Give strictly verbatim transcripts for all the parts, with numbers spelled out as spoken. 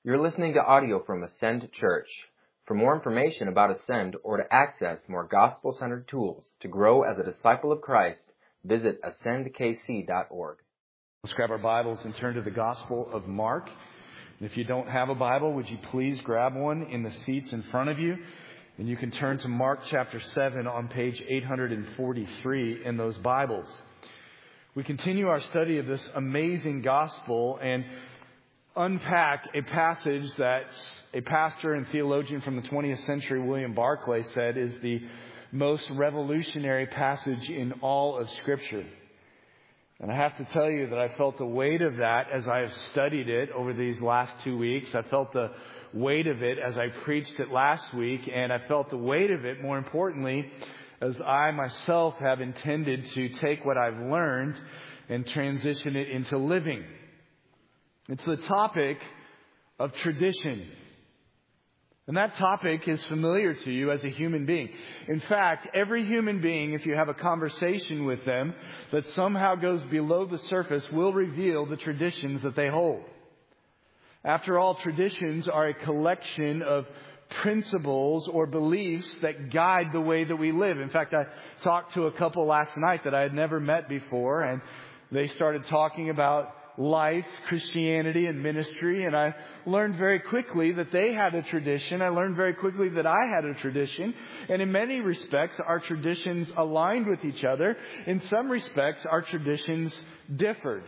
You're listening to audio from Ascend Church. For more information about Ascend or to access more gospel-centered tools to grow as a disciple of Christ, visit ascend k c dot org. Let's grab our Bibles and turn to the Gospel of Mark. And if you don't have a Bible, would you please grab one in the seats in front of you? And you can turn to Mark chapter seven on page eight forty-three in those Bibles. We continue our study of this amazing gospel and unpack a passage that a pastor and theologian from the twentieth century, William Barclay, said is the most revolutionary passage in all of Scripture. And I have to tell you that I felt the weight of that as I have studied it over these last two weeks. I felt the weight of it as I preached it last week. And I felt the weight of it, more importantly, as I myself have intended to take what I've learned and transition it into living. It's the topic of tradition. And that topic is familiar to you as a human being. In fact, every human being, if you have a conversation with them that somehow goes below the surface, will reveal the traditions that they hold. After all, traditions are a collection of principles or beliefs that guide the way that we live. In fact, I talked to a couple last night that I had never met before, and they started talking about life, Christianity, and ministry. And I learned very quickly that they had a tradition. I learned very quickly that I had a tradition. And in many respects, our traditions aligned with each other. In some respects, our traditions differed.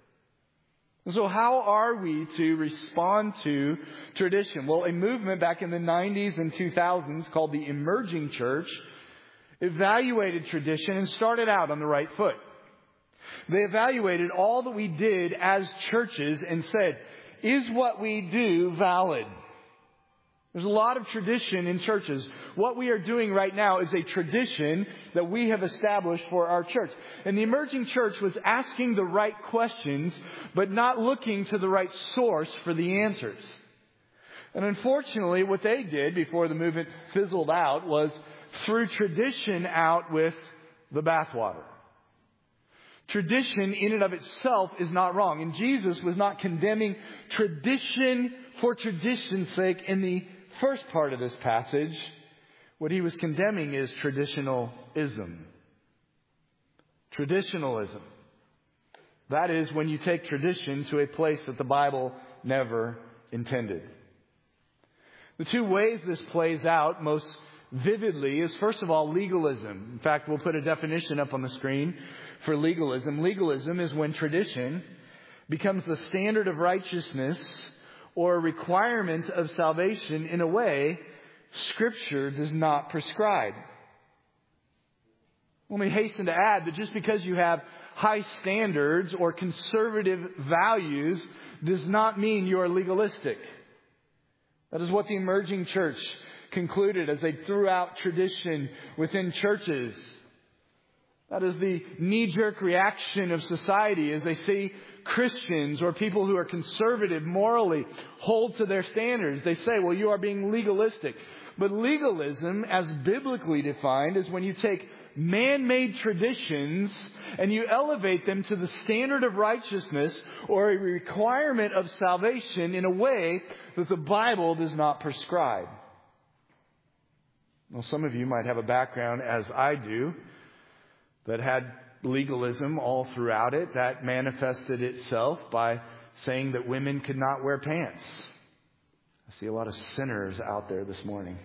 So how are we to respond to tradition? Well, a movement back in the nineties and two thousands called the Emerging Church evaluated tradition and started out on the right foot. They evaluated all that we did as churches and said, is what we do valid? There's a lot of tradition in churches. What we are doing right now is a tradition that we have established for our church. And the Emerging Church was asking the right questions, but not looking to the right source for the answers. And unfortunately, what they did before the movement fizzled out was threw tradition out with the bathwater. Tradition in and of itself is not wrong. And Jesus was not condemning tradition for tradition's sake in the first part of this passage. What he was condemning is traditionalism. Traditionalism. That is when you take tradition to a place that the Bible never intended. The two ways this plays out most vividly is, first of all, legalism. In fact, we'll put a definition up on the screen for legalism. Legalism is when tradition becomes the standard of righteousness or a requirement of salvation in a way Scripture does not prescribe. Let me hasten to add that just because you have high standards or conservative values does not mean you are legalistic. That is what the Emerging Church concluded as they threw out tradition within churches. That is the knee-jerk reaction of society as they see Christians or people who are conservative morally hold to their standards. They say, well, you are being legalistic. But legalism, as biblically defined, is when you take man-made traditions and you elevate them to the standard of righteousness or a requirement of salvation in a way that the Bible does not prescribe. Well, some of you might have a background, as I do, that had legalism all throughout it. That manifested itself by saying that women could not wear pants. I see a lot of sinners out there this morning.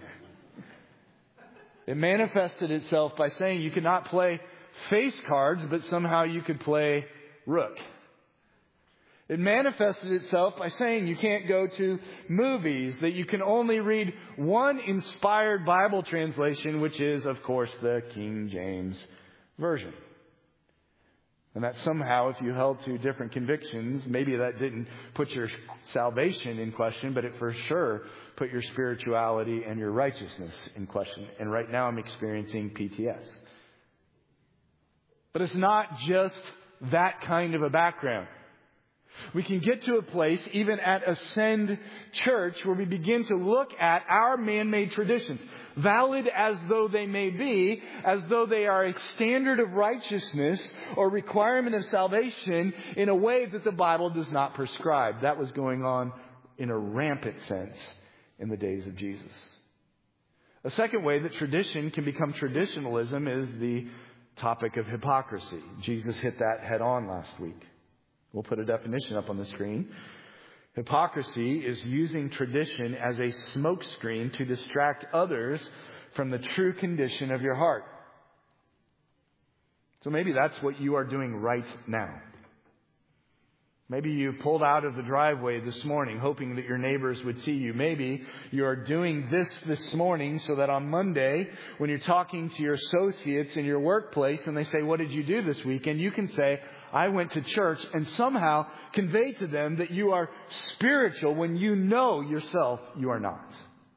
It manifested itself by saying you could not play face cards, but somehow you could play rook. It manifested itself by saying you can't go to movies, that you can only read one inspired Bible translation, which is, of course, the King James Version. And that somehow, if you held to different convictions, maybe that didn't put your salvation in question, but it for sure put your spirituality and your righteousness in question. And right now I'm experiencing P T S. But it's not just that kind of a background. We can get to a place, even at Ascend Church, where we begin to look at our man-made traditions, valid as though they may be, as though they are a standard of righteousness or requirement of salvation in a way that the Bible does not prescribe. That was going on in a rampant sense in the days of Jesus. A second way that tradition can become traditionalism is the topic of hypocrisy. Jesus hit that head on last week. We'll put a definition up on the screen. Hypocrisy is using tradition as a smokescreen to distract others from the true condition of your heart. So maybe that's what you are doing right now. Maybe you pulled out of the driveway this morning hoping that your neighbors would see you. Maybe you are doing this this morning so that on Monday, when you're talking to your associates in your workplace and they say, "What did you do this weekend?" you can say, "I went to church," and somehow convey to them that you are spiritual when you know yourself you are not.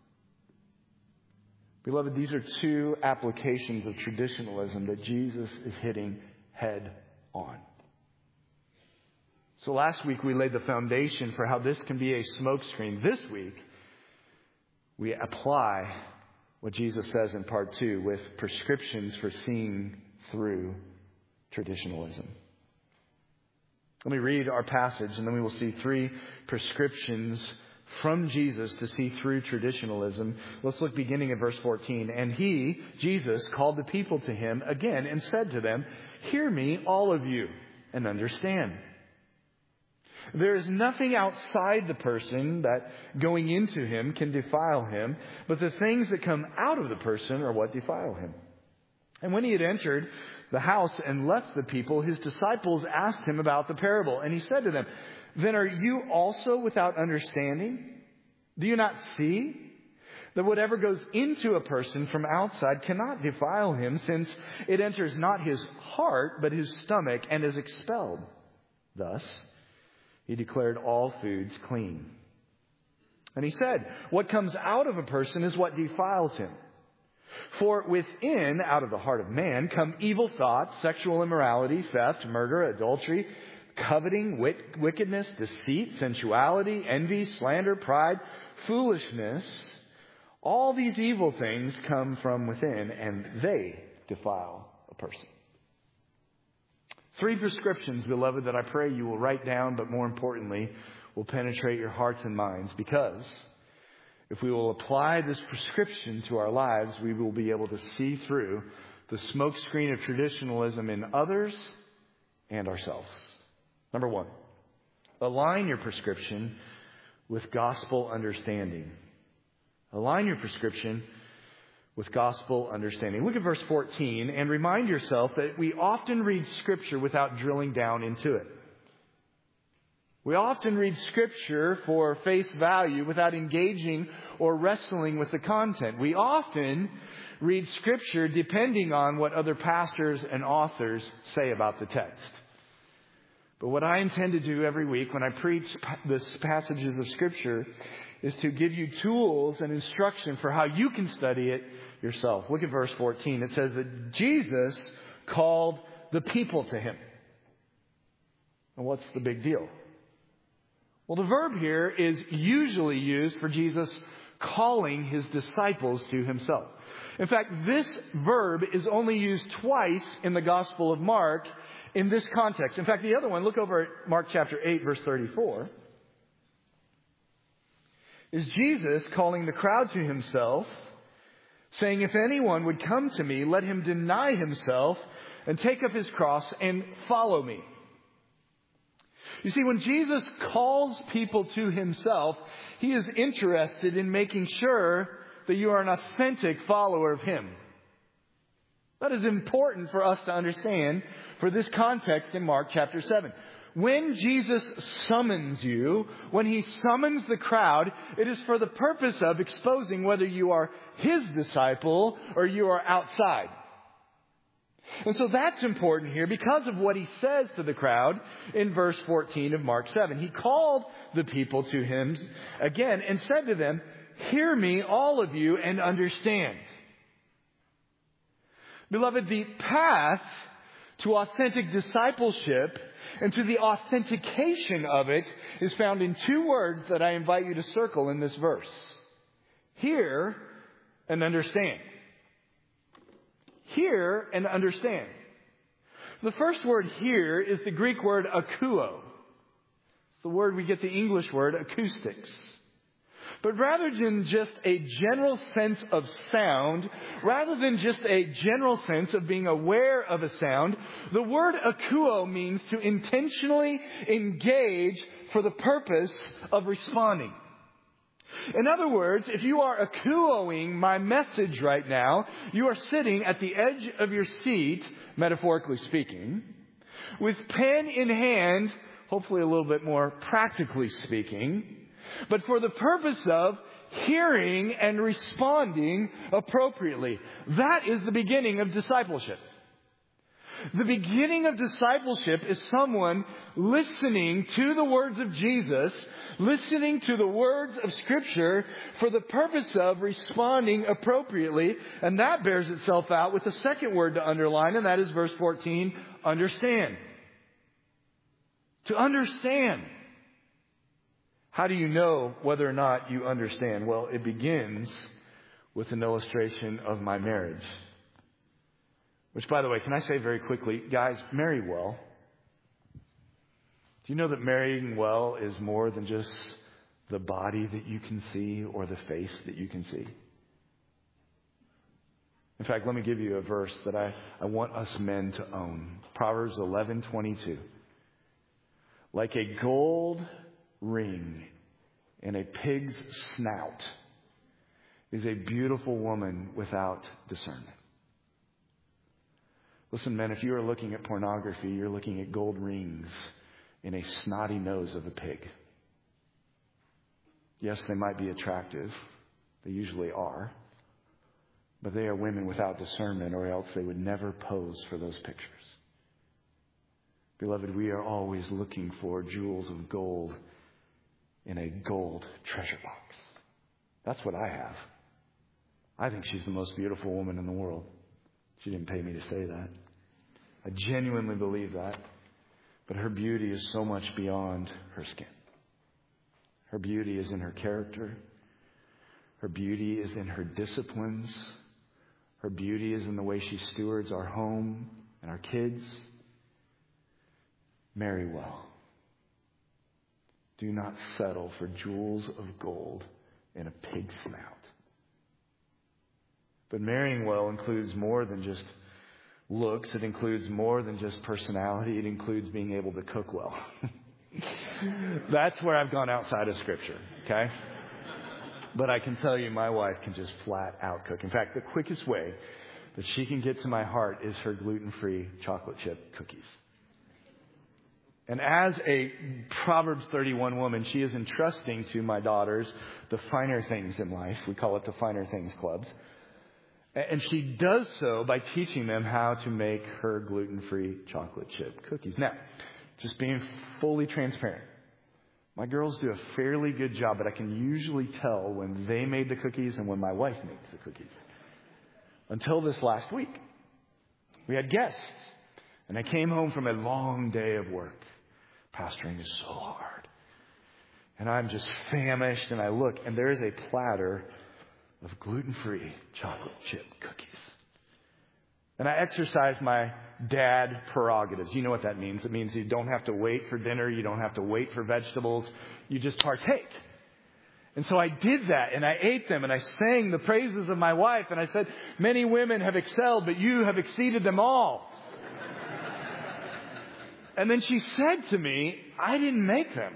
Beloved, these are two applications of traditionalism that Jesus is hitting head on. So last week we laid the foundation for how this can be a smokescreen. This week we apply what Jesus says in part two with prescriptions for seeing through traditionalism. Let me read our passage and then we will see three prescriptions from Jesus to see through traditionalism. Let's look beginning at verse fourteen. "And he," Jesus, "called the people to him again and said to them, 'Hear me, all of you, and understand. There is nothing outside the person that going into him can defile him, but the things that come out of the person are what defile him.' And when he had entered the house and left the people, his disciples asked him about the parable. And he said to them, 'Then are you also without understanding? Do you not see that whatever goes into a person from outside cannot defile him, since it enters not his heart, but his stomach, and is expelled? Thus, he declared all foods clean. And he said, what comes out of a person is what defiles him. For within, out of the heart of man, come evil thoughts, sexual immorality, theft, murder, adultery, coveting, wickedness, deceit, sensuality, envy, slander, pride, foolishness. All these evil things come from within, and they defile a person.'" Three prescriptions, beloved, that I pray you will write down, but more importantly, will penetrate your hearts and minds. Because if we will apply this prescription to our lives, we will be able to see through the smokescreen of traditionalism in others and ourselves. Number one, align your prescription with gospel understanding. Align your prescription with gospel understanding. Look at verse fourteen and remind yourself that we often read Scripture without drilling down into it. We often read Scripture for face value without engaging or wrestling with the content. We often read Scripture depending on what other pastors and authors say about the text. But what I intend to do every week when I preach this passages of Scripture is to give you tools and instruction for how you can study it yourself. Look at verse fourteen. It says that Jesus called the people to him. And what's the big deal? Well, the verb here is usually used for Jesus calling his disciples to himself. In fact, this verb is only used twice in the Gospel of Mark in this context. In fact, the other one, look over at Mark chapter eight, verse thirty-four, is Jesus calling the crowd to himself, saying, "If anyone would come to me, let him deny himself and take up his cross and follow me." You see, when Jesus calls people to himself, he is interested in making sure that you are an authentic follower of him. That is important for us to understand for this context in Mark chapter seven. When Jesus summons you, when he summons the crowd, it is for the purpose of exposing whether you are his disciple or you are outside. And so that's important here because of what he says to the crowd in verse fourteen of Mark seven. He called the people to him again and said to them, "Hear me, all of you, and understand." Beloved, the path to authentic discipleship and to the authentication of it is found in two words that I invite you to circle in this verse. Hear and understand. Hear and understand. The first word here is the Greek word akouo. It's the word we get the English word acoustics. But rather than just a general sense of sound, rather than just a general sense of being aware of a sound, the word akouo means to intentionally engage for the purpose of responding. In other words, if you are akouoing my message right now, you are sitting at the edge of your seat, metaphorically speaking, with pen in hand, hopefully a little bit more practically speaking, but for the purpose of hearing and responding appropriately. That is the beginning of discipleship. The beginning of discipleship is someone listening to the words of Jesus, listening to the words of Scripture for the purpose of responding appropriately. And that bears itself out with the second word to underline, and that is verse fourteen, understand. To understand. How do you know whether or not you understand? Well, it begins with an illustration of my marriage. Which, by the way, can I say very quickly, guys, marry well. Do you know that marrying well is more than just the body that you can see or the face that you can see? In fact, let me give you a verse that I, I want us men to own. Proverbs eleven twenty-two. Like a gold ring in a pig's snout is a beautiful woman without discernment. Listen, men, if you are looking at pornography, you're looking at gold rings in a snotty nose of a pig. Yes, they might be attractive. They usually are. But they are women without discernment, or else they would never pose for those pictures. Beloved, we are always looking for jewels of gold in a gold treasure box. That's what I have. I think she's the most beautiful woman in the world. She didn't pay me to say that. I genuinely believe that. But her beauty is so much beyond her skin. Her beauty is in her character. Her beauty is in her disciplines. Her beauty is in the way she stewards our home and our kids. Marry well. Do not settle for jewels of gold in a pig's snout. But marrying well includes more than just looks. It includes more than just personality. It includes being able to cook well. That's where I've gone outside of Scripture, okay? But I can tell you my wife can just flat out cook. In fact, the quickest way that she can get to my heart is her gluten-free chocolate chip cookies. And as a Proverbs thirty-one woman, she is entrusting to my daughters the finer things in life. We call it the Finer Things Clubs. And she does so by teaching them how to make her gluten-free chocolate chip cookies. Now, just being fully transparent, my girls do a fairly good job, but I can usually tell when they made the cookies and when my wife makes the cookies. Until this last week, we had guests, and I came home from a long day of work. Pastoring is so hard. And I'm just famished, and I look, and there is a platter of gluten-free chocolate chip cookies. And I exercise my dad prerogatives. You know what that means. It means you don't have to wait for dinner. You don't have to wait for vegetables. You just partake. And so I did that, and I ate them, and I sang the praises of my wife, and I said, many women have excelled, but you have exceeded them all. And then she said to me, I didn't make them.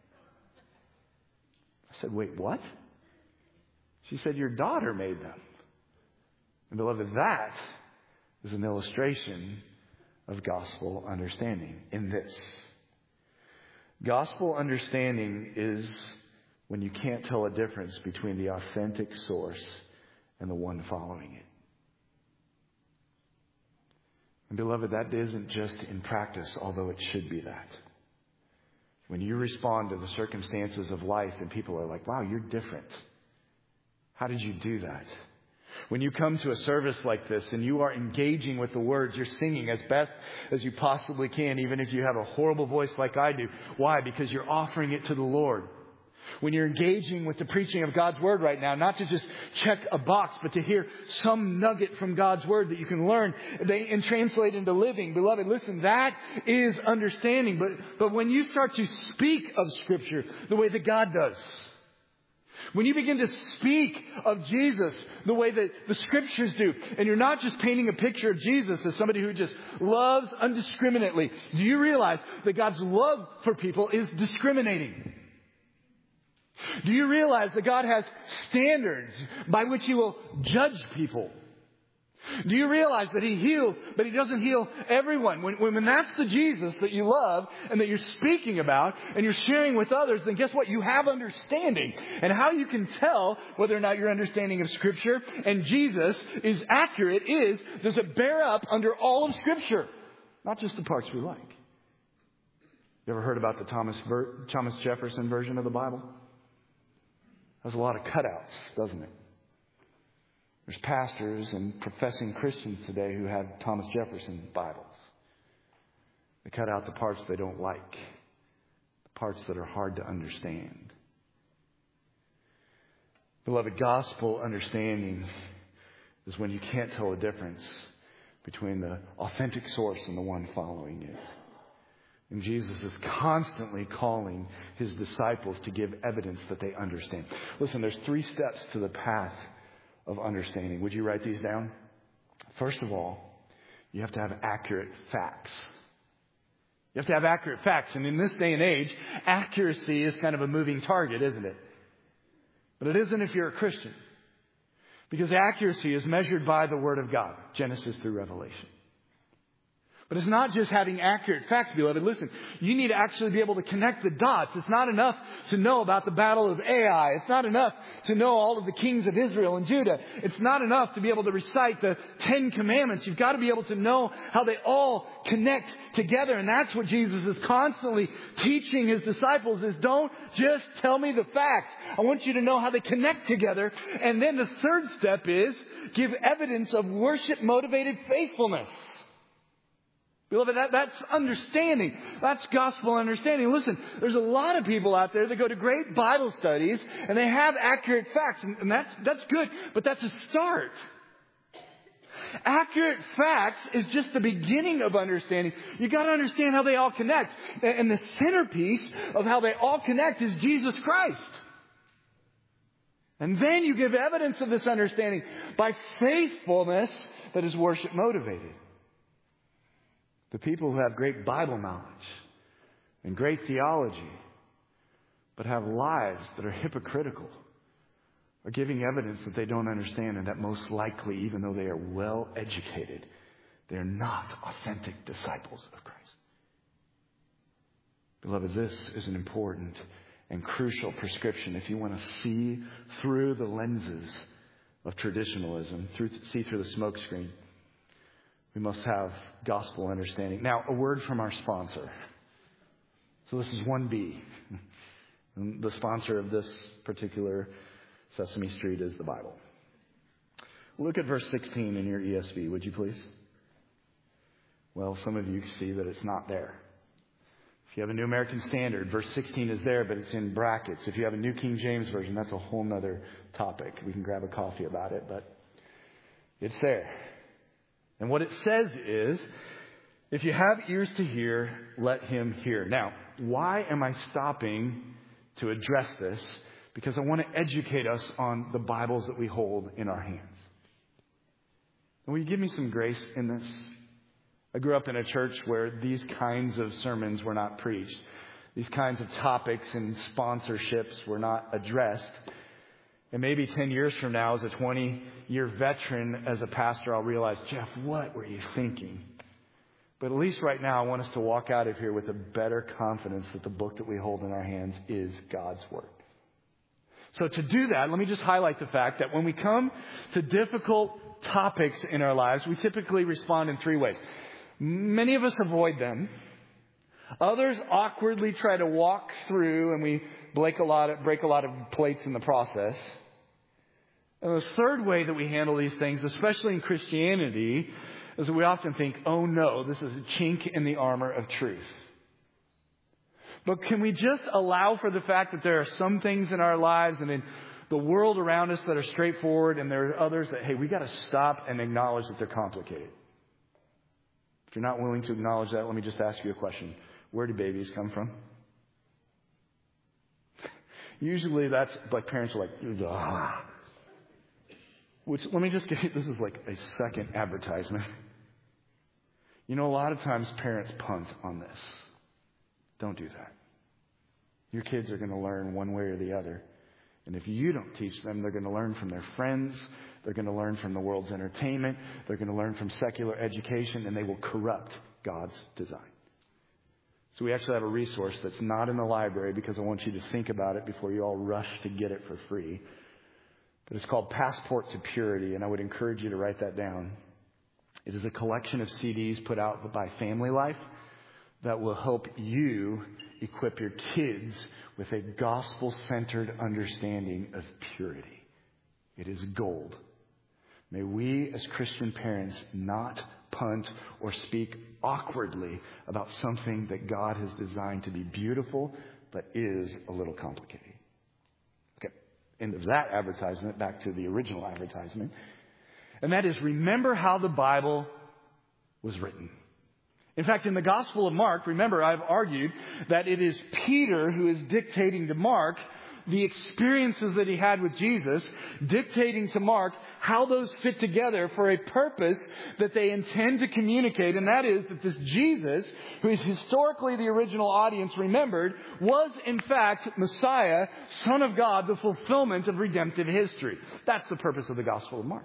I said, wait, what? She said, your daughter made them. And beloved, that is an illustration of gospel understanding in this. Gospel understanding is when you can't tell a difference between the authentic source and the one following it. And beloved, that isn't just in practice, although it should be that. When you respond to the circumstances of life and people are like, wow, you're different. How did you do that? When you come to a service like this and you are engaging with the words, you're singing as best as you possibly can, even if you have a horrible voice like I do. Why? Because you're offering it to the Lord. When you're engaging with the preaching of God's Word right now, not to just check a box, but to hear some nugget from God's Word that you can learn and translate into living. Beloved, listen, that is understanding. But, but when you start to speak of Scripture the way that God does, When you begin to speak of Jesus the way that the Scriptures do, and you're not just painting a picture of Jesus as somebody who just loves undiscriminately, do you realize that God's love for people is discriminating? Do you realize that God has standards by which He will judge people? Do you realize that He heals, but He doesn't heal everyone? When, when that's the Jesus that you love and that you're speaking about and you're sharing with others, then guess what? You have understanding. And how you can tell whether or not your understanding of Scripture and Jesus is accurate is, does it bear up under all of Scripture? Not just the parts we like. You ever heard about the Thomas, Ver- Thomas Jefferson version of the Bible? There's a lot of cutouts, doesn't it? There's pastors and professing Christians today who have Thomas Jefferson Bibles. They cut out the parts they don't like, the parts that are hard to understand. Beloved, gospel understanding is when you can't tell the difference between the authentic source and the one following it. And Jesus is constantly calling His disciples to give evidence that they understand. Listen, there's three steps to the path of understanding. Would you write these down? First of all, you have to have accurate facts. You have to have accurate facts. And in this day and age, accuracy is kind of a moving target, isn't it? But it isn't if you're a Christian. Because accuracy is measured by the Word of God, Genesis through Revelation. But it's not just having accurate facts, beloved. Listen, you need to actually be able to connect the dots. It's not enough to know about the battle of Ai. It's not enough to know all of the kings of Israel and Judah. It's not enough to be able to recite the Ten Commandments. You've got to be able to know how they all connect together. And that's what Jesus is constantly teaching His disciples is don't just tell me the facts. I want you to know how they connect together. And then the third step is give evidence of worship-motivated faithfulness. Beloved, that, that's understanding. That's gospel understanding. Listen, there's a lot of people out there that go to great Bible studies and they have accurate facts. And, and that's, that's good, but that's a start. Accurate facts is just the beginning of understanding. You've got to understand how they all connect. And the centerpiece of how they all connect is Jesus Christ. And then you give evidence of this understanding by faithfulness that is worship motivated. The people who have great Bible knowledge and great theology, but have lives that are hypocritical, are giving evidence that they don't understand, and that most likely, even though they are well educated, they are not authentic disciples of Christ. Beloved, this is an important and crucial prescription if you want to see through the lenses of traditionalism, through, see through the smoke screen. We must have gospel understanding. Now, a word from our sponsor. So this is one B. And the sponsor of this particular Sesame Street is the Bible. Look at verse sixteen in your E S V, would you please? Well, some of you see that it's not there. If you have a New American Standard, verse sixteen is there, but it's in brackets. If you have a New King James Version, that's a whole nother topic. We can grab a coffee about it, but it's there. And what it says is, if you have ears to hear, let him hear. Now, why am I stopping to address this? Because I want to educate us on the Bibles that we hold in our hands. And will you give me some grace in this? I grew up in a church where these kinds of sermons were not preached. These kinds of topics and sponsorships were not addressed. And maybe ten years from now, as a twenty-year veteran, as a pastor, I'll realize, Jeff, what were you thinking? But at least right now, I want us to walk out of here with a better confidence that the book that we hold in our hands is God's Word. So to do that, let me just highlight the fact that when we come to difficult topics in our lives, we typically respond in three ways. Many of us avoid them. Others awkwardly try to walk through, and we break a lot of, break a lot of plates in the process. And the third way that we handle these things, especially in Christianity, is that we often think, oh no, this is a chink in the armor of truth. But can we just allow for the fact that there are some things in our lives and in the world around us that are straightforward, and there are others that, hey, we got to stop and acknowledge that they're complicated. If you're not willing to acknowledge that, let me just ask you a question. Where do babies come from? Usually that's like parents are like, ugh. Which, let me just give you, this is like a second advertisement. You know, a lot of times parents punt on this. Don't do that. Your kids are going to learn one way or the other. And if you don't teach them, they're going to learn from their friends. They're going to learn from the world's entertainment. They're going to learn from secular education, and they will corrupt God's design. So we actually have a resource that's not in the library because I want you to think about it before you all rush to get it for free. But it's called Passport to Purity, and I would encourage you to write that down. It is a collection of C Ds put out by Family Life that will help you equip your kids with a gospel-centered understanding of purity. It is gold. May we as Christian parents not punt or speak awkwardly about something that God has designed to be beautiful, but is a little complicated. Okay, end of that advertisement, back to the original advertisement. And that is, remember how the Bible was written. In fact, in the Gospel of Mark, remember, I've argued that it is Peter who is dictating to Mark the experiences that he had with Jesus, dictating to Mark how those fit together for a purpose that they intend to communicate. And that is that this Jesus, who is historically the original audience remembered, was in fact Messiah, Son of God, the fulfillment of redemptive history. That's the purpose of the Gospel of Mark.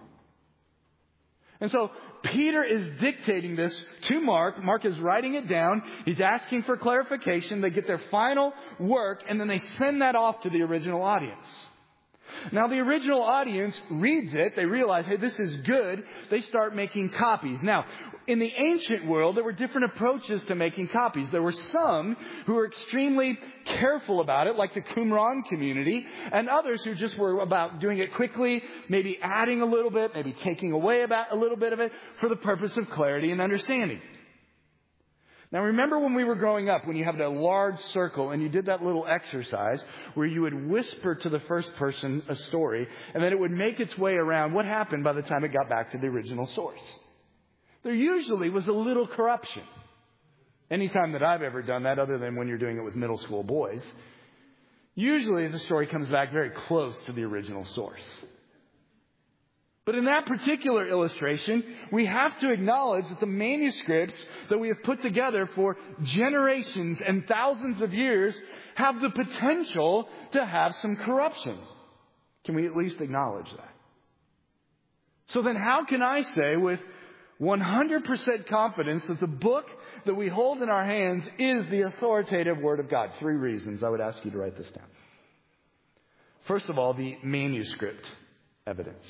And so Peter is dictating this to Mark. Mark is writing it down. He's asking for clarification. They get their final work, and then they send that off to the original audience. Now, the original audience reads it. They realize, hey, this is good. They start making copies. Now, in the ancient world, there were different approaches to making copies. There were some who were extremely careful about it, like the Qumran community, and others who just were about doing it quickly, maybe adding a little bit, maybe taking away about a little bit of it for the purpose of clarity and understanding. Now, remember when we were growing up, when you had a large circle and you did that little exercise where you would whisper to the first person a story, and then it would make its way around. What happened by the time it got back to the original source? There usually was a little corruption. Anytime that I've ever done that, other than when you're doing it with middle school boys, usually the story comes back very close to the original source. But in that particular illustration, we have to acknowledge that the manuscripts that we have put together for generations and thousands of years have the potential to have some corruption. Can we at least acknowledge that? So then how can I say with one hundred percent confidence that the book that we hold in our hands is the authoritative Word of God? Three reasons. I would ask you to write this down. First of all, the manuscript evidence.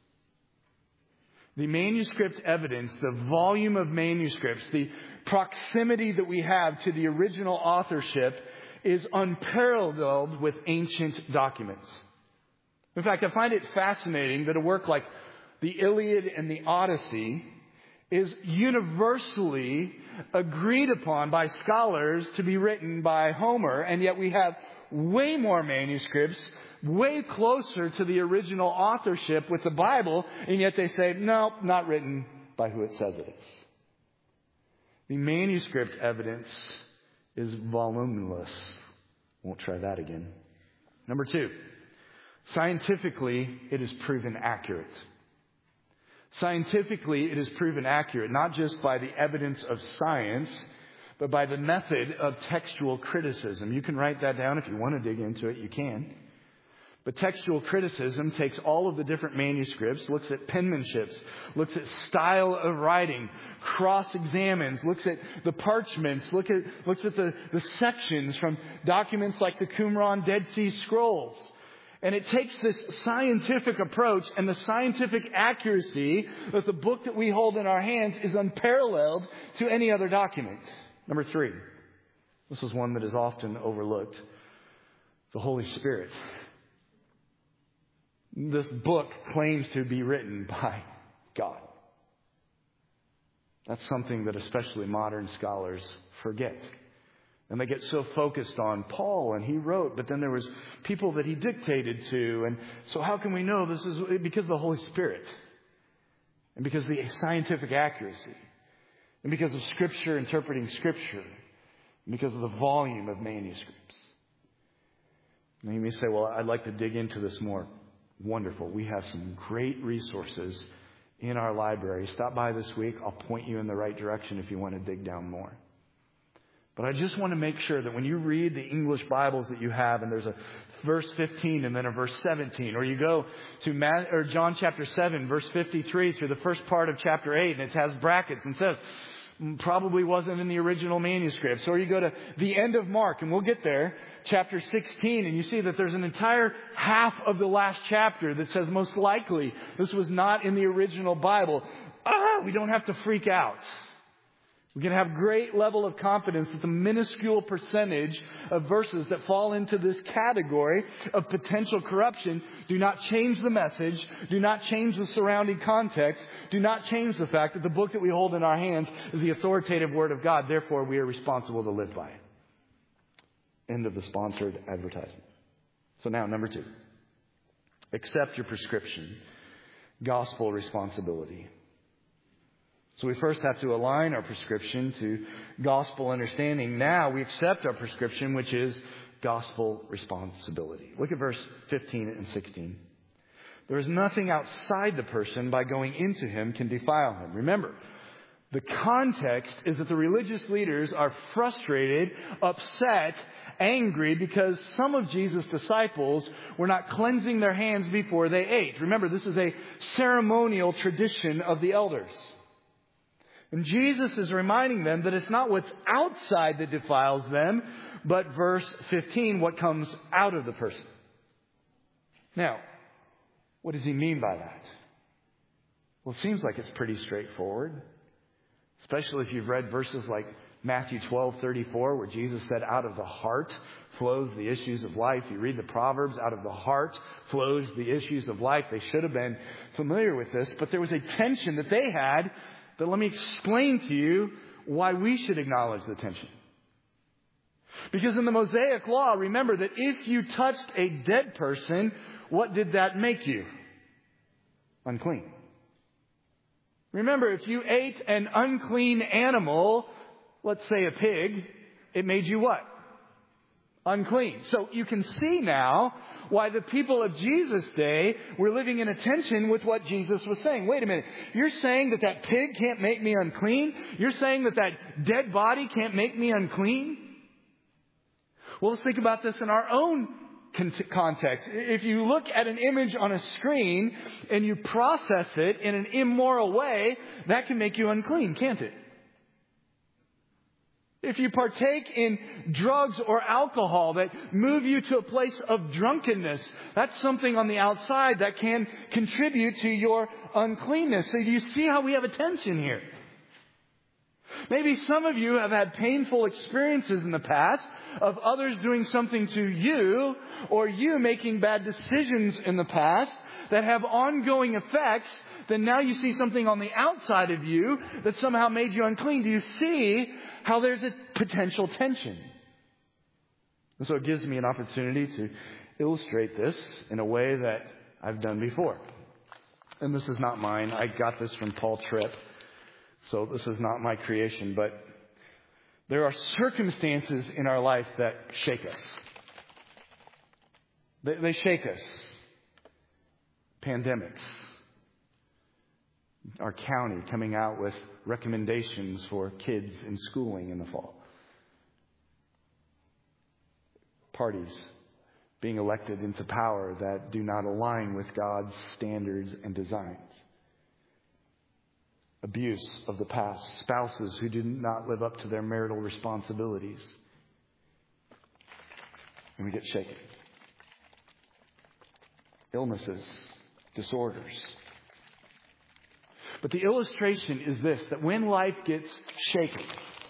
The manuscript evidence, the volume of manuscripts, the proximity that we have to the original authorship is unparalleled with ancient documents. In fact, I find it fascinating that a work like the Iliad and the Odyssey is universally agreed upon by scholars to be written by Homer, and yet we have way more manuscripts way closer to the original authorship with the Bible, and yet they say, no, not written by who it says it is. The manuscript evidence is voluminous. Won't try that again. Number two, scientifically, it is proven accurate. Scientifically, it is proven accurate, not just by the evidence of science, but by the method of textual criticism. You can write that down if you want to dig into it, you can. But textual criticism takes all of the different manuscripts, looks at penmanships, looks at style of writing, cross-examines, looks at the parchments, look at, looks at the, the sections from documents like the Qumran Dead Sea Scrolls. And it takes this scientific approach and the scientific accuracy that the book that we hold in our hands is unparalleled to any other document. Number three, this is one that is often overlooked. The Holy Spirit. This book claims to be written by God. That's something that especially modern scholars forget. And they get so focused on Paul, and he wrote, but then there was people that he dictated to. And so how can we know this is because of the Holy Spirit? And because of the scientific accuracy. And because of Scripture interpreting Scripture. And because of the volume of manuscripts. Now you may say, well, I'd like to dig into this more. Wonderful. We have some great resources in our library. Stop by this week. I'll point you in the right direction if you want to dig down more. But I just want to make sure that when you read the English Bibles that you have, and there's a verse fifteen and then a verse seventeen, or you go to Matt, or John chapter seven, verse fifty-three through the first part of chapter eight, and it has brackets and says, probably wasn't in the original manuscripts. Or you go to the end of Mark, and we'll get there, chapter sixteen, and you see that there's an entire half of the last chapter that says most likely this was not in the original Bible. Ah, we don't have to freak out. We can have great level of confidence that the minuscule percentage of verses that fall into this category of potential corruption do not change the message, do not change the surrounding context, do not change the fact that the book that we hold in our hands is the authoritative Word of God. Therefore, we are responsible to live by it. End of the sponsored advertisement. So now, number two. Accept your prescription. Gospel responsibility. So we first have to align our prescription to gospel understanding. Now we accept our prescription, which is gospel responsibility. Look at verse fifteen and sixteen. There is nothing outside the person by going into him can defile him. Remember, the context is that the religious leaders are frustrated, upset, angry because some of Jesus' disciples were not cleansing their hands before they ate. Remember, this is a ceremonial tradition of the elders. And Jesus is reminding them that it's not what's outside that defiles them, but verse fifteen, what comes out of the person. Now, what does he mean by that? Well, it seems like it's pretty straightforward, especially if you've read verses like Matthew twelve thirty-four, where Jesus said, out of the heart flows the issues of life. You read the Proverbs, out of the heart flows the issues of life. They should have been familiar with this, but there was a tension that they had. But let me explain to you why we should acknowledge the tension. Because in the Mosaic Law, remember that if you touched a dead person, what did that make you? Unclean. Remember, if you ate an unclean animal, let's say a pig, it made you what? Unclean. So you can see now why the people of Jesus' day were living in a tension with what Jesus was saying. Wait a minute. You're saying that that pig can't make me unclean? You're saying that that dead body can't make me unclean? Well, let's think about this in our own context. If you look at an image on a screen and you process it in an immoral way, that can make you unclean, can't it? If you partake in drugs or alcohol that move you to a place of drunkenness, that's something on the outside that can contribute to your uncleanness. So do you see how we have a tension here? Maybe some of you have had painful experiences in the past of others doing something to you, or you making bad decisions in the past that have ongoing effects. Then now you see something on the outside of you that somehow made you unclean. Do you see how there's a potential tension? And so it gives me an opportunity to illustrate this in a way that I've done before. And this is not mine. I got this from Paul Tripp. So this is not my creation. But there are circumstances in our life that shake us. They, they shake us. Pandemics. Our county coming out with recommendations for kids in schooling in the fall. Parties being elected into power that do not align with God's standards and designs. Abuse of the past. Spouses who did not live up to their marital responsibilities. And we get shaken. Illnesses. Disorders. But the illustration is this, that when life gets shaken,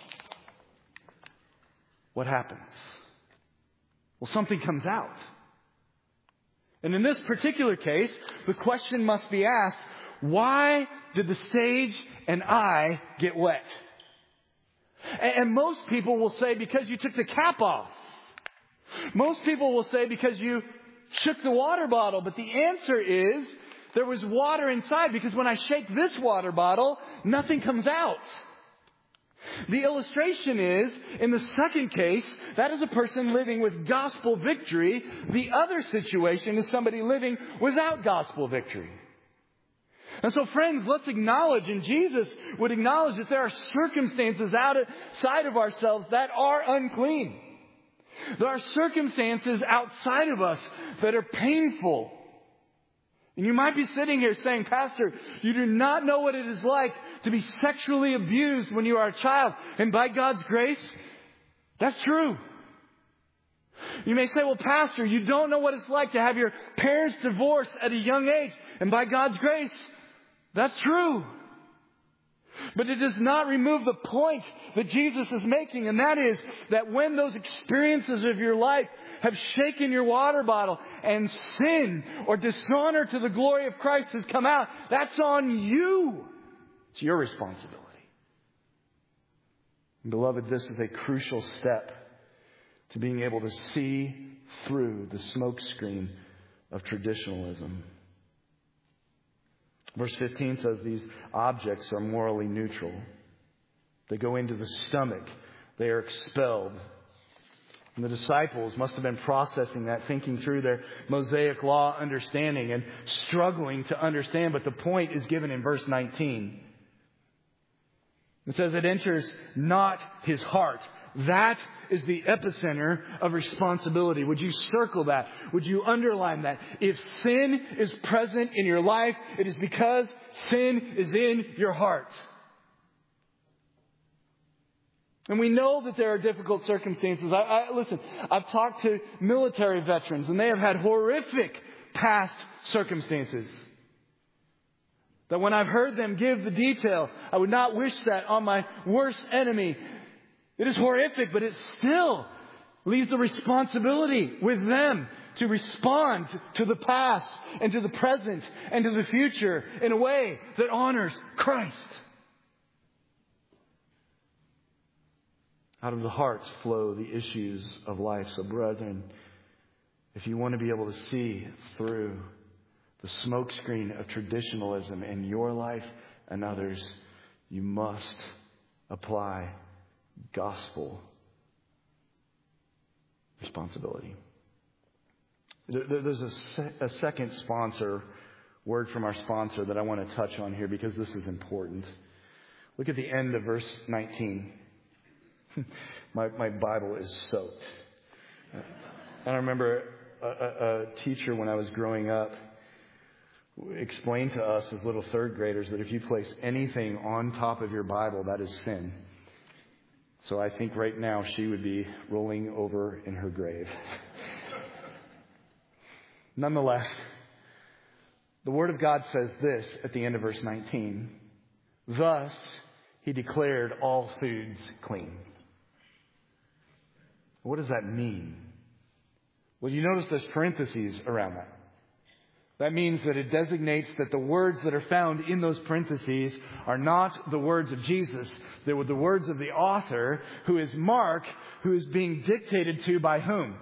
what happens? Well, something comes out. And in this particular case, the question must be asked, why did the stage and I get wet? And most people will say, because you took the cap off. Most people will say, because you shook the water bottle. But the answer is, there was water inside, because when I shake this water bottle, nothing comes out. The illustration is, in the second case, that is a person living with gospel victory. The other situation is somebody living without gospel victory. And so, friends, let's acknowledge, and Jesus would acknowledge, that there are circumstances outside of ourselves that are unclean. There are circumstances outside of us that are painful. And you might be sitting here saying, Pastor, you do not know what it is like to be sexually abused when you are a child. And by God's grace, that's true. You may say, well, Pastor, you don't know what it's like to have your parents divorced at a young age. And by God's grace, that's true. But it does not remove the point that Jesus is making. And that is that when those experiences of your life have shaken your water bottle and sin or dishonor to the glory of Christ has come out, that's on you. It's your responsibility. And beloved, this is a crucial step to being able to see through the smokescreen of traditionalism. Verse fifteen says these objects are morally neutral. They go into the stomach. They are expelled. And the disciples must have been processing that, thinking through their Mosaic law understanding and struggling to understand. But the point is given in verse nineteen. It says it enters not his heart. That is the epicenter of responsibility. Would you circle that? Would you underline that? If sin is present in your life, it is because sin is in your heart. And we know that there are difficult circumstances. I, I, listen, I've talked to military veterans, and they have had horrific past circumstances. That when I've heard them give the detail, I would not wish that on my worst enemy. It is horrific, but it still leaves the responsibility with them to respond to the past and to the present and to the future in a way that honors Christ. Out of the heart flow the issues of life. So, brethren, if you want to be able to see through the smokescreen of traditionalism in your life and others, you must apply gospel responsibility. There's a, se- a second sponsor, word from our sponsor that I want to touch on here because this is important. Look at the end of verse nineteen. my, my Bible is soaked. I remember a, a, a teacher when I was growing up explained to us as little third graders that if you place anything on top of your Bible, that is sin. So I think right now she would be rolling over in her grave. Nonetheless, the Word of God says this at the end of verse nineteen. Thus, He declared all foods clean. What does that mean? Well, you notice there's parentheses around that. That means that it designates that the words that are found in those parentheses are not the words of Jesus. They were the words of the author, who is Mark, who is being dictated to by whom?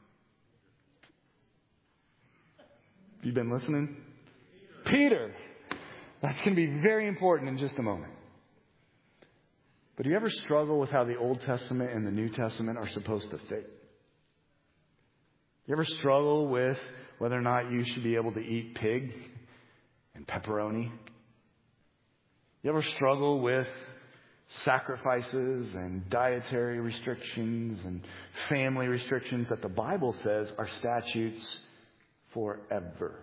Have you been listening? Peter. That's going to be very important in just a moment. But do you ever struggle with how the Old Testament and the New Testament are supposed to fit? You ever struggle with whether or not you should be able to eat pig and pepperoni? You ever struggle with sacrifices and dietary restrictions and family restrictions that the Bible says are statutes forever?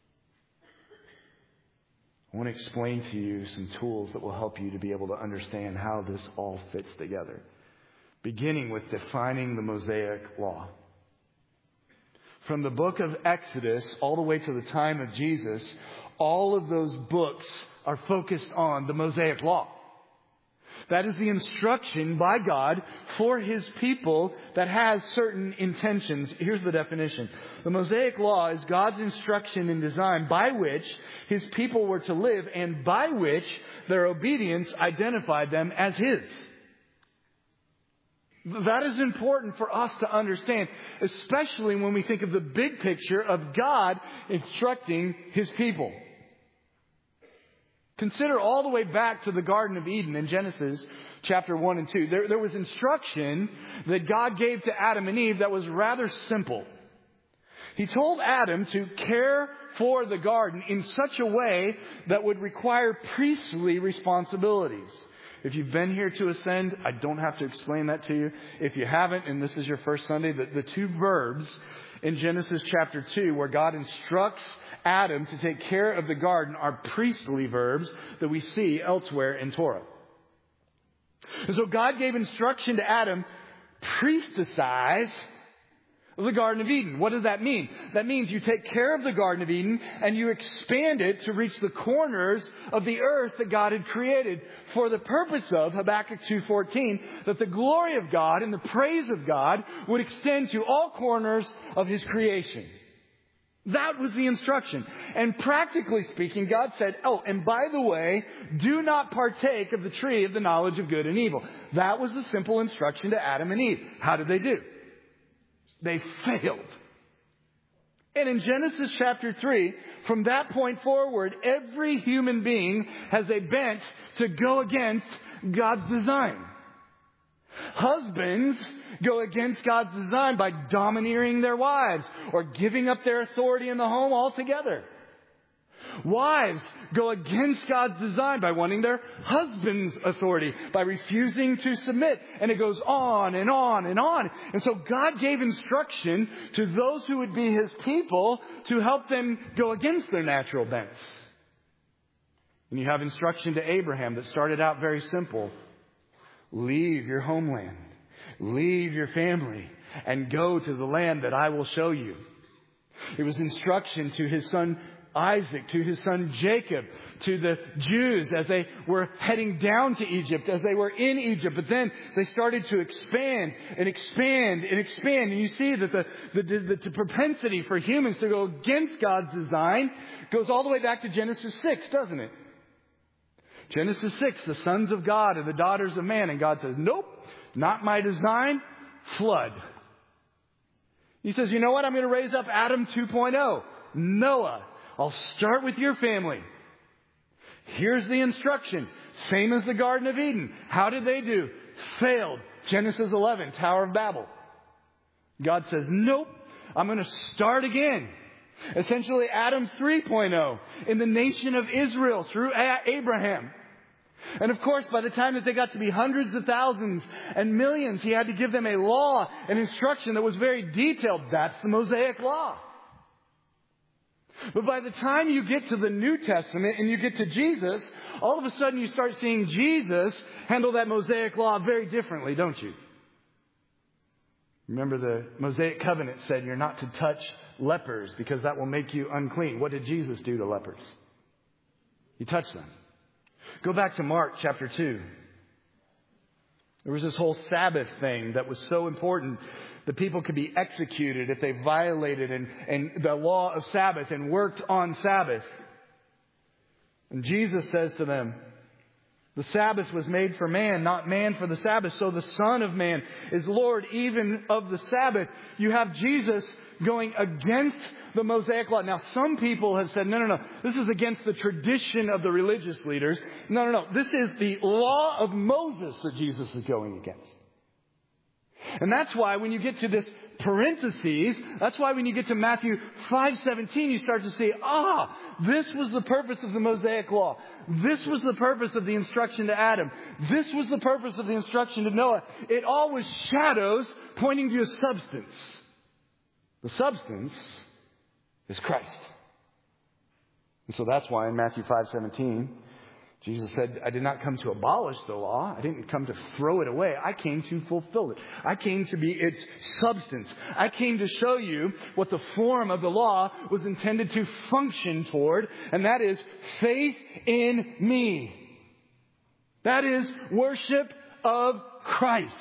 I want to explain to you some tools that will help you to be able to understand how this all fits together. Beginning with defining the Mosaic Law. From the book of Exodus all the way to the time of Jesus, all of those books are focused on the Mosaic Law. That is the instruction by God for His people that has certain intentions. Here's the definition. The Mosaic Law is God's instruction and design by which His people were to live and by which their obedience identified them as His. That is important for us to understand, especially when we think of the big picture of God instructing His people. Consider all the way back to the Garden of Eden in Genesis chapter one and two. There, there was instruction that God gave to Adam and Eve that was rather simple. He told Adam to care for the garden in such a way that would require priestly responsibilities. If you've been here to Ascend, I don't have to explain that to you. If you haven't, and this is your first Sunday, the, the two verbs in Genesis chapter two where God instructs Adam to take care of the garden are priestly verbs that we see elsewhere in Torah. And so God gave instruction to Adam, priestessize the Garden of Eden. What does that mean? That means you take care of the Garden of Eden and you expand it to reach the corners of the earth that God had created for the purpose of, Habakkuk two fourteen, that the glory of God and the praise of God would extend to all corners of His creation. That was the instruction. And practically speaking, God said, oh, and by the way, do not partake of the tree of the knowledge of good and evil. That was the simple instruction to Adam and Eve. How did they do? They failed. And in Genesis chapter three, from that point forward, every human being has a bent to go against God's design. Husbands go against God's design by domineering their wives or giving up their authority in the home altogether. Wives go against God's design by wanting their husband's authority, by refusing to submit. And it goes on and on and on. And so God gave instruction to those who would be His people to help them go against their natural bents. And you have instruction to Abraham that started out very simple. Leave your homeland, leave your family, and go to the land that I will show you. It was instruction to his son Isaac, to his son Jacob, to the Jews as they were heading down to Egypt, as they were in Egypt. But then they started to expand and expand and expand. And you see that the, the, the, the propensity for humans to go against God's design goes all the way back to Genesis six, doesn't it? Genesis six, the sons of God are the daughters of man. And God says, nope, not my design, flood. He says, you know what? I'm going to raise up Adam two point oh, Noah. I'll start with your family. Here's the instruction. Same as the Garden of Eden. How did they do? Failed. Genesis eleven, Tower of Babel. God says, nope, I'm going to start again. Essentially, Adam three point oh in the nation of Israel through Abraham. And of course, by the time that they got to be hundreds of thousands and millions, He had to give them a law, an instruction that was very detailed. That's the Mosaic Law. But by the time you get to the New Testament and you get to Jesus, all of a sudden you start seeing Jesus handle that Mosaic Law very differently, don't you? Remember the Mosaic covenant said you're not to touch lepers because that will make you unclean. What did Jesus do to lepers? He touched them. Go back to Mark chapter two. There was this whole Sabbath thing that was so important. The people could be executed if they violated and, and the law of Sabbath and worked on Sabbath. And Jesus says to them, the Sabbath was made for man, not man for the Sabbath. So the Son of Man is Lord even of the Sabbath. You have Jesus going against the Mosaic Law. Now, some people have said, no, no, no, this is against the tradition of the religious leaders. No, no, no, this is the law of Moses that Jesus is going against. And that's why when you get to this parentheses, that's why when you get to Matthew five seventeen, you start to see, ah, this was the purpose of the Mosaic Law. This was the purpose of the instruction to Adam. This was the purpose of the instruction to Noah. It all was shadows pointing to a substance. The substance is Christ. And so that's why in Matthew five seventeen, Jesus said, I did not come to abolish the law. I didn't come to throw it away. I came to fulfill it. I came to be its substance. I came to show you what the form of the law was intended to function toward, and that is faith in me. That is worship of Christ.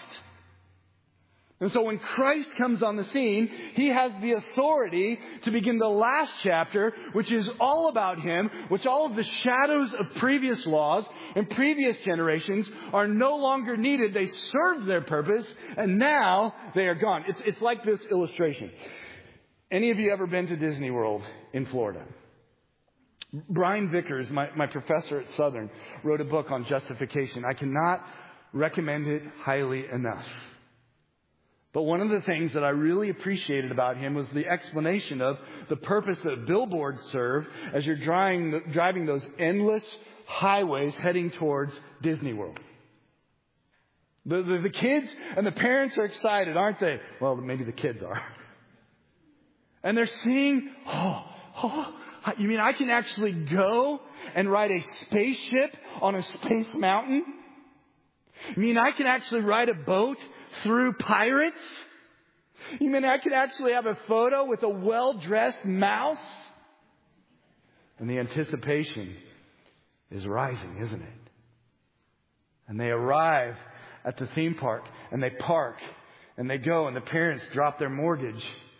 And so when Christ comes on the scene, He has the authority to begin the last chapter, which is all about Him, which all of the shadows of previous laws and previous generations are no longer needed. They served their purpose, and now they are gone. It's, it's like this illustration. Any of you ever been to Disney World in Florida? Brian Vickers, my, my professor at Southern, wrote a book on justification. I cannot recommend it highly enough. But one of the things that I really appreciated about him was the explanation of the purpose that billboards serve as you're driving, driving those endless highways heading towards Disney World. The, the, the kids and the parents are excited, aren't they? Well, maybe the kids are. And they're seeing, oh, oh, you mean I can actually go and ride a spaceship on a space mountain? You mean I can actually ride a boat through pirates? You mean I could actually have a photo with a well-dressed mouse? And the anticipation is rising, isn't it? And they arrive at the theme park and they park and they go and the parents drop their mortgage.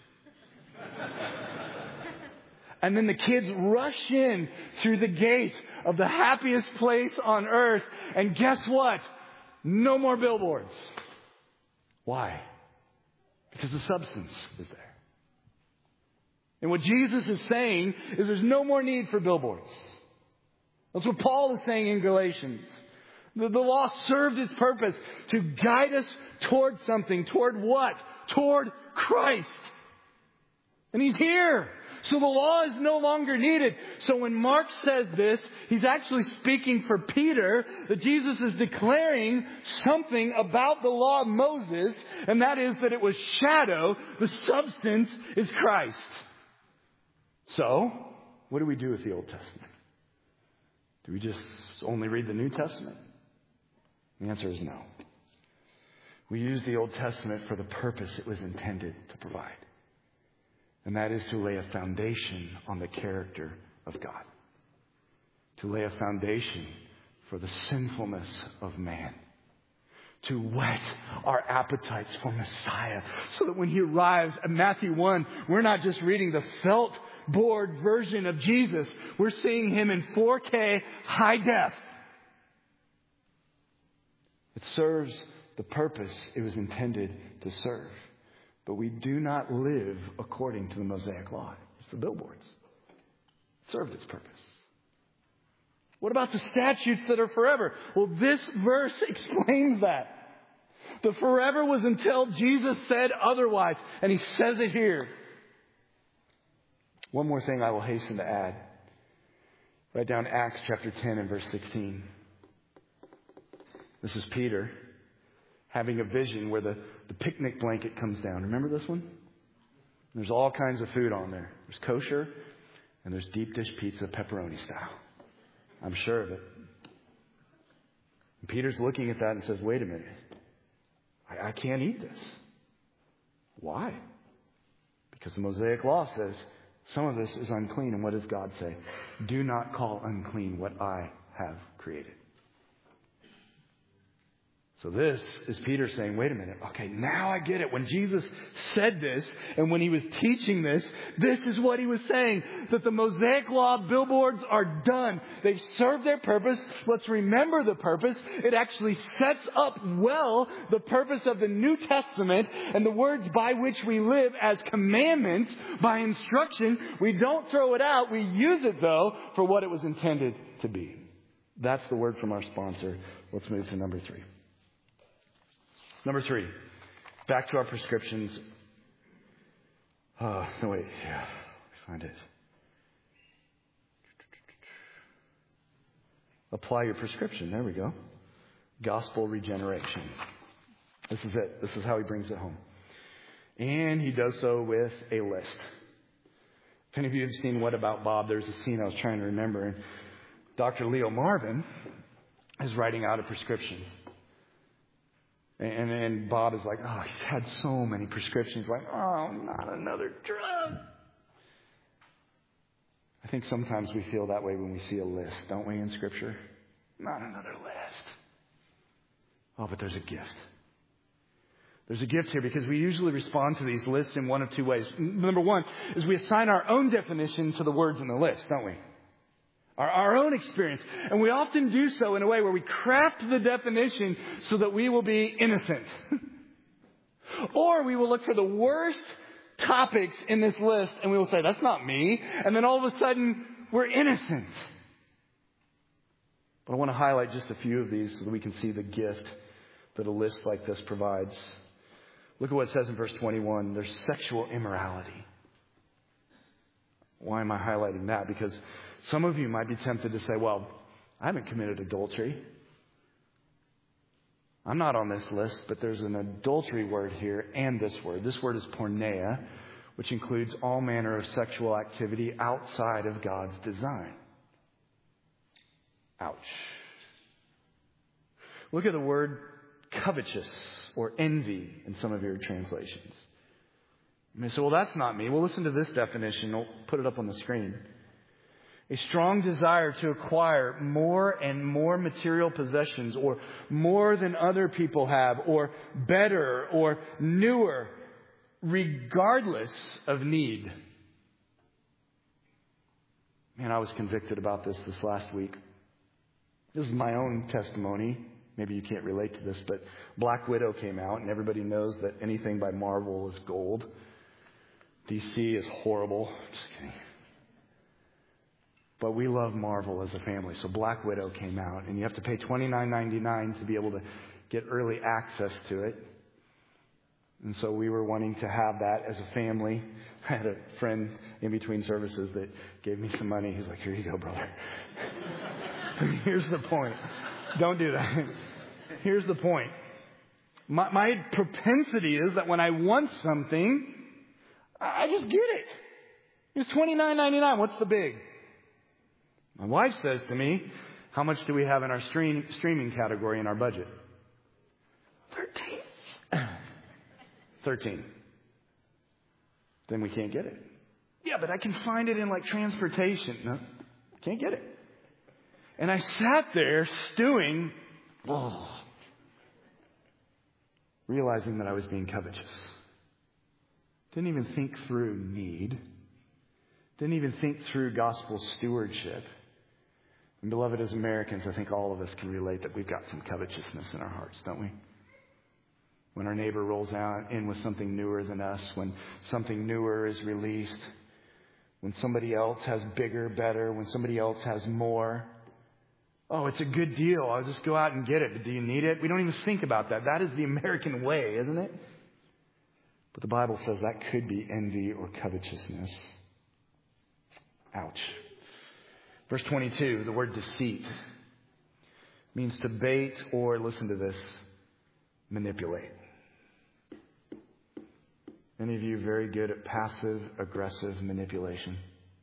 And then the kids rush in through the gate of the happiest place on earth. And guess what? No more billboards. Why? Because the substance is there. And what Jesus is saying is there's no more need for billboards. That's what Paul is saying in Galatians. The, the law served its purpose to guide us toward something. Toward what? Toward Christ. And He's here. So the law is no longer needed. So when Mark says this, he's actually speaking for Peter, that Jesus is declaring something about the law of Moses, and that is that it was shadow. The substance is Christ. So, what do we do with the Old Testament? Do we just only read the New Testament? The answer is no. We use the Old Testament for the purpose it was intended to provide. And that is to lay a foundation on the character of God. To lay a foundation for the sinfulness of man. To whet our appetites for Messiah. So that when He arrives at Matthew one, we're not just reading the felt board version of Jesus. We're seeing Him in four K high def. It serves the purpose it was intended to serve. But we do not live according to the Mosaic law. It's the billboards. It served its purpose. What about the statutes that are forever? Well, this verse explains that. The forever was until Jesus said otherwise. And He says it here. One more thing I will hasten to add. Write down Acts chapter ten and verse sixteen. This is Peter having a vision where the, the picnic blanket comes down. Remember this one? There's all kinds of food on there. There's kosher and there's deep dish pizza, pepperoni style. I'm sure of it. And Peter's looking at that and says, wait a minute. I, I can't eat this. Why? Because the Mosaic law says some of this is unclean. And what does God say? Do not call unclean what I have created. So this is Peter saying, wait a minute. Okay, now I get it. When Jesus said this and when He was teaching this, this is what He was saying. That the Mosaic law billboards are done. They've served their purpose. Let's remember the purpose. It actually sets up well the purpose of the New Testament and the words by which we live as commandments, by instruction. We don't throw it out. We use it, though, for what it was intended to be. That's the word from our sponsor. Let's move to number three. Number three, back to our prescriptions. Oh, no, wait. Yeah, let me find it. Apply your prescription. There we go. Gospel regeneration. This is it. This is how he brings it home. And he does so with a list. If any of you have seen What About Bob, there's a scene I was trying to remember. And Doctor Leo Marvin is writing out a prescription. And then Bob is like, oh, he's had so many prescriptions. Like, oh, not another drug. I think sometimes we feel that way when we see a list, don't we, in Scripture? Not another list. Oh, but there's a gift. There's a gift here because we usually respond to these lists in one of two ways. Number one is we assign our own definition to the words in the list, don't we? Our, our own experience. And we often do so in a way where we craft the definition so that we will be innocent. Or we will look for the worst topics in this list and we will say, that's not me. And then all of a sudden, We're innocent. But I want to highlight just a few of these so that we can see the gift that a list like this provides. Look at what it says in verse twenty-one. There's sexual immorality. Why am I highlighting that? Because some of you might be tempted to say, well, I haven't committed adultery. I'm not on this list, but there's an adultery word here and this word. This word is porneia, which includes all manner of sexual activity outside of God's design. Ouch. Look at the word covetous or envy in some of your translations. You may say, well, that's not me. Well, listen to this definition. I'll put it up on the screen. A strong desire to acquire more and more material possessions, or more than other people have, or better, or newer, regardless of need. Man, I was convicted about this this last week. This is my own testimony. Maybe you can't relate to this, but Black Widow came out, and everybody knows that anything by Marvel is gold. D C is horrible. Just kidding. But we love Marvel as a family. So Black Widow came out, and you have to pay twenty-nine ninety-nine to be able to get early access to it. And so we were wanting to have that as a family. I had a friend in between services that gave me some money. He's like, here you go, brother. Here's the point. Don't do that. Here's the point. My, my propensity is that when I want something, I just get it. It's twenty-nine ninety-nine. What's the big? My wife says to me, how much do we have in our stream, streaming category in our budget? Thirteen. Thirteen. Then we can't get it. Yeah, but I can find it in like transportation. No, can't get it. And I sat there stewing, oh, realizing that I was being covetous. Didn't even think through need. Didn't even think through gospel stewardship. And beloved, as Americans, I think all of us can relate that we've got some covetousness in our hearts, don't we? When our neighbor rolls out in with something newer than us, when something newer is released, when somebody else has bigger, better, when somebody else has more. Oh, it's a good deal. I'll just go out and get it. But do you need it? We don't even think about that. That is the American way, isn't it? But the Bible says that could be envy or covetousness. Ouch. Verse twenty-two, the word deceit means to bait or, listen to this, manipulate. Any of you very good at passive aggressive manipulation?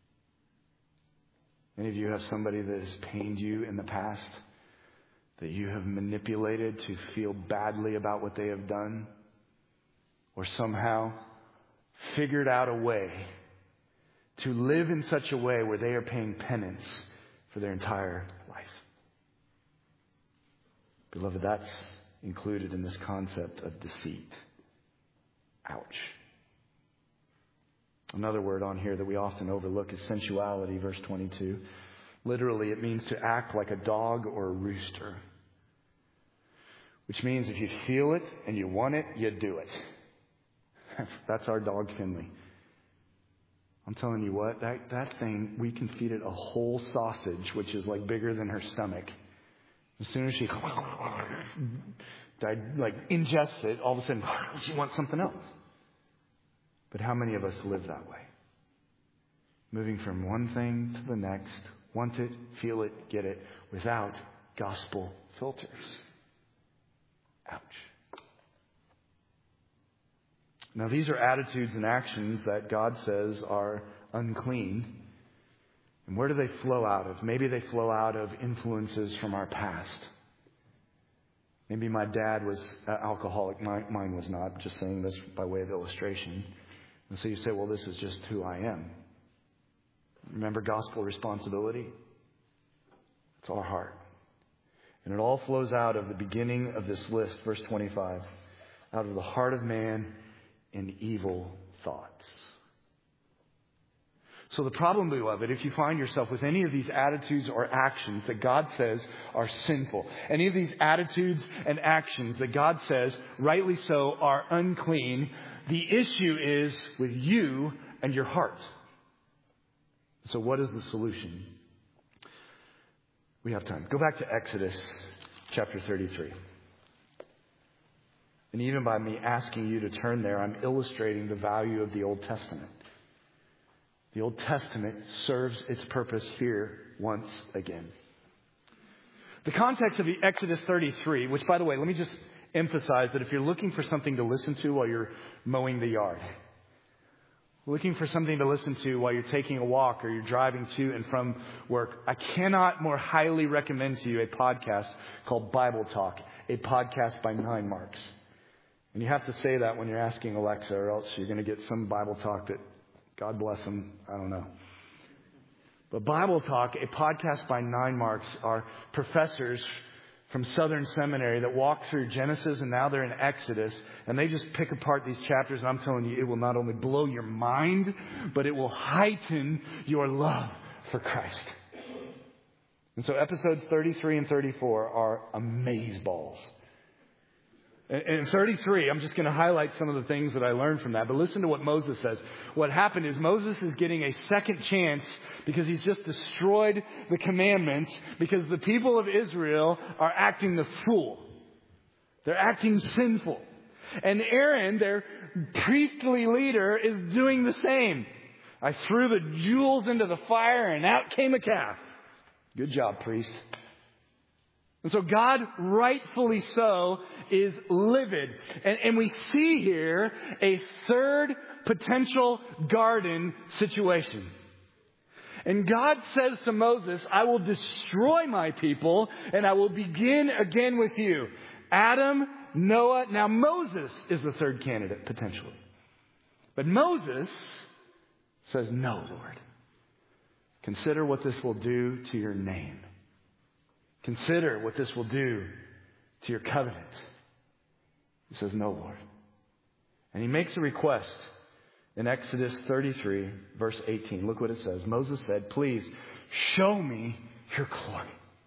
Any of you have somebody that has pained you in the past that you have manipulated to feel badly about what they have done, or somehow figured out a way to live in such a way where they are paying penance for their entire life? Beloved, that's included in this concept of deceit. Ouch. Another word on here that we often overlook is sensuality, verse twenty-two. Literally, it means to act like a dog or a rooster. Which means if you feel it and you want it, you do it. That's, that's our dog, Finley. I'm telling you what, that, that thing, we can feed it a whole sausage, which is like bigger than her stomach. As soon as she like ingests it, all of a sudden she wants something else. But how many of us live that way? Moving from one thing to the next, want it, feel it, get it, without gospel filters. Ouch. Now, these are attitudes and actions that God says are unclean. And where do they flow out of? Maybe they flow out of influences from our past. Maybe my dad was uh, alcoholic. My, mine was not. I'm just saying this by way of illustration. And so you say, well, this is just who I am. Remember gospel responsibility? It's our heart. And it all flows out of the beginning of this list, verse twenty-five. Out of the heart of man and evil thoughts. So the problem, beloved, if you find yourself with any of these attitudes or actions that God says are sinful, any of these attitudes and actions that God says, rightly so, are unclean, the issue is with you and your heart. So what is the solution? We have time. Go back to Exodus chapter thirty-three. And even by me asking you to turn there, I'm illustrating the value of the Old Testament. The Old Testament serves its purpose here once again. The context of the Exodus thirty-three, which, by the way, let me just emphasize that if you're looking for something to listen to while you're mowing the yard, looking for something to listen to while you're taking a walk or you're driving to and from work, I cannot more highly recommend to you a podcast called Bible Talk, a podcast by Nine Marks. And you have to say that when you're asking Alexa, or else you're going to get some Bible talk that, God bless them, I don't know. But Bible Talk, a podcast by Nine Marks, are professors from Southern Seminary that walk through Genesis, and now they're in Exodus, and they just pick apart these chapters, and I'm telling you, it will not only blow your mind, but it will heighten your love for Christ. And so episodes thirty-three and thirty-four are amazeballs. In thirty-three, I'm just going to highlight some of the things that I learned from that. But listen to what Moses says. What happened is Moses is getting a second chance because he's just destroyed the commandments because the people of Israel are acting the fool. They're acting sinful. And Aaron, their priestly leader, is doing the same. I threw the jewels into the fire and out came a calf. Good job, priest. And so God, rightfully so, is livid. And, and we see here a third potential garden situation. And God says to Moses, I will destroy my people and I will begin again with you. Adam, Noah. Now Moses is the third candidate, potentially. But Moses says, no, Lord. Consider what this will do to your name. Consider what this will do to your covenant. He says, no, Lord. And he makes a request in Exodus thirty-three, verse eighteen. Look what it says. Moses said, please show me your glory.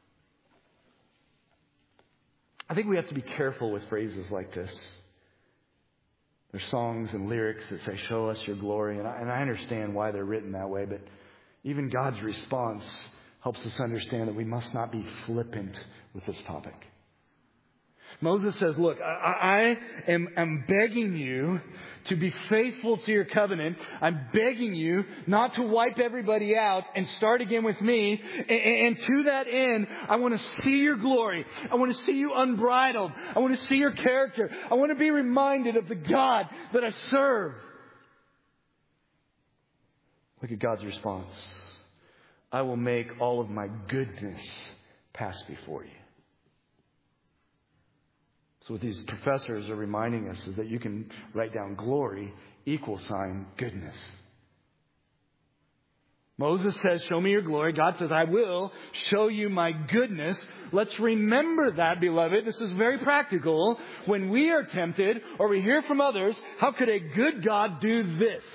I think we have to be careful with phrases like this. There's songs and lyrics that say, show us your glory. And I, and I understand why they're written that way. But even God's response helps us understand that we must not be flippant with this topic. Moses says, look, I, I am I'm begging you to be faithful to your covenant. I'm begging you not to wipe everybody out and start again with me. And, and to that end, I want to see your glory. I want to see you unbridled. I want to see your character. I want to be reminded of the God that I serve. Look at God's response. I will make all of my goodness pass before you. So what these professors are reminding us is that you can write down glory, equal sign, goodness. Moses says, show me your glory. God says, I will show you my goodness. Let's remember that, beloved. This is very practical. When we are tempted or we hear from others, how could a good God do this?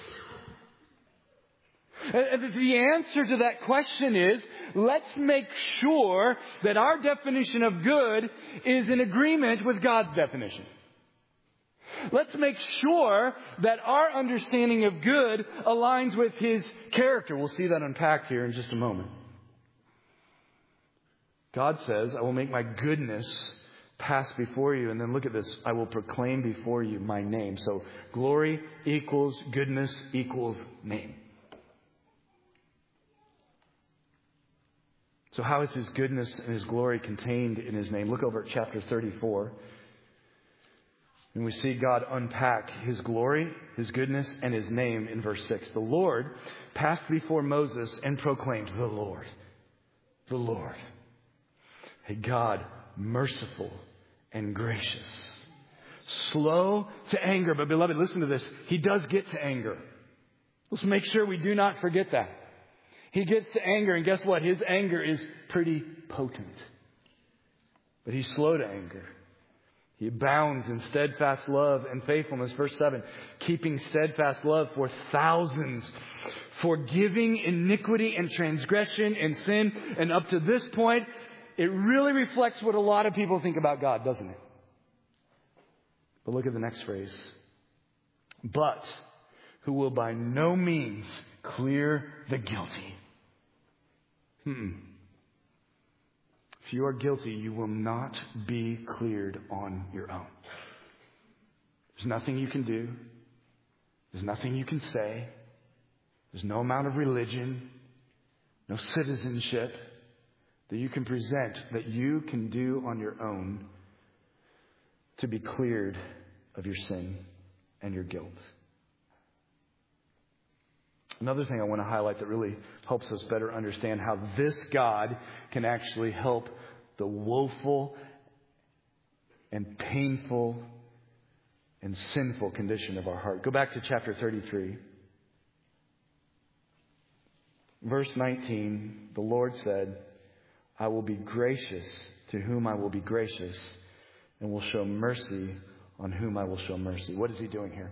And the answer to that question is, let's make sure that our definition of good is in agreement with God's definition. Let's make sure that our understanding of good aligns with His character. We'll see that unpacked here in just a moment. God says, I will make my goodness pass before you. And then look at this. I will proclaim before you my name. So glory equals goodness equals name. So how is His goodness and His glory contained in His name? Look over at chapter thirty-four. And we see God unpack His glory, His goodness, and His name in verse six. The Lord passed before Moses and proclaimed, the Lord, the Lord, a God merciful and gracious, slow to anger. But beloved, listen to this. He does get to anger. Let's make sure we do not forget that. He gets to anger, and guess what? His anger is pretty potent. But He's slow to anger. He abounds in steadfast love and faithfulness. Verse seven, keeping steadfast love for thousands, forgiving iniquity and transgression and sin. And up to this point, it really reflects what a lot of people think about God, doesn't it? But look at the next phrase. But who will by no means clear the guilty. Hmm. If you are guilty, you will not be cleared on your own. There's nothing you can do. There's nothing you can say. There's no amount of religion, no citizenship that you can present that you can do on your own to be cleared of your sin and your guilt. Another thing I want to highlight that really helps us better understand how this God can actually help the woeful and painful and sinful condition of our heart. Go back to chapter thirty-three. Verse nineteen, the Lord said, I will be gracious to whom I will be gracious, and will show mercy on whom I will show mercy. What is he doing here?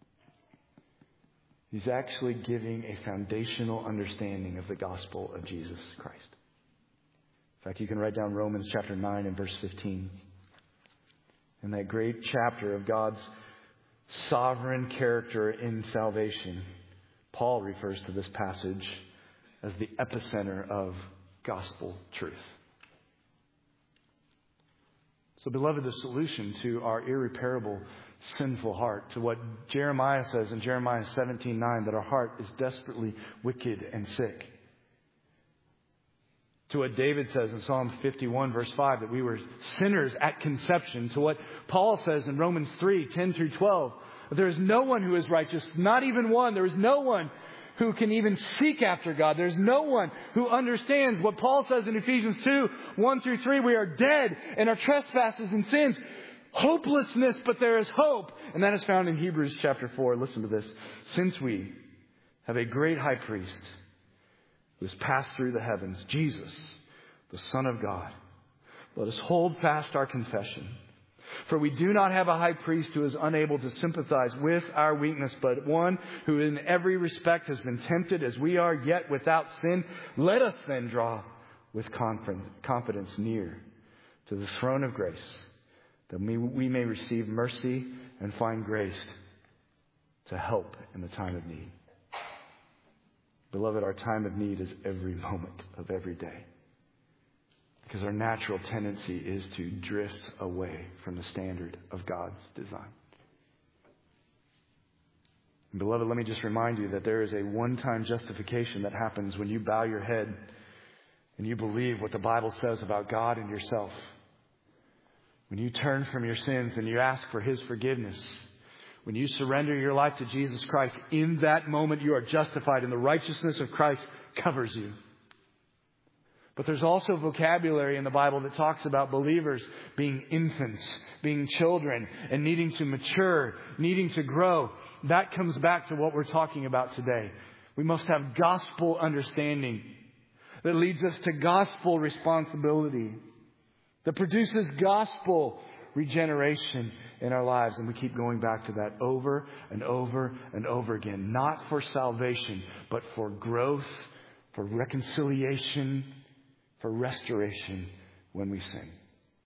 He's actually giving a foundational understanding of the gospel of Jesus Christ. In fact, you can write down Romans chapter nine and verse fifteen. In that great chapter of God's sovereign character in salvation, Paul refers to this passage as the epicenter of gospel truth. So, beloved, the solution to our irreparable sinful heart, to what Jeremiah says in Jeremiah seventeen nine, that our heart is desperately wicked and sick. To what David says in Psalm fifty-one verse five, that we were sinners at conception. To what Paul says in Romans three ten through twelve, that there is no one who is righteous, not even one. There is no one who can even seek after God. There's no one who understands what Paul says in Ephesians two one through three. We are dead in our trespasses and sins. Hopelessness, but there is hope. And that is found in Hebrews chapter four. Listen to this. Since we have a great high priest who has passed through the heavens, Jesus, the Son of God, let us hold fast our confession. For we do not have a high priest who is unable to sympathize with our weakness, but one who in every respect has been tempted as we are, yet without sin. Let us then draw with confidence near to the throne of grace, that we may receive mercy and find grace to help in the time of need. Beloved, our time of need is every moment of every day. Because our natural tendency is to drift away from the standard of God's design. And beloved, let me just remind you that there is a one-time justification that happens when you bow your head and you believe what the Bible says about God and yourself. When you turn from your sins and you ask for His forgiveness. When you surrender your life to Jesus Christ, in that moment you are justified and the righteousness of Christ covers you. But there's also vocabulary in the Bible that talks about believers being infants, being children, and needing to mature, needing to grow. That comes back to what we're talking about today. We must have gospel understanding that leads us to gospel responsibility, that produces gospel regeneration in our lives. And we keep going back to that over and over and over again. Not for salvation, but for growth, for reconciliation, for restoration when we sin.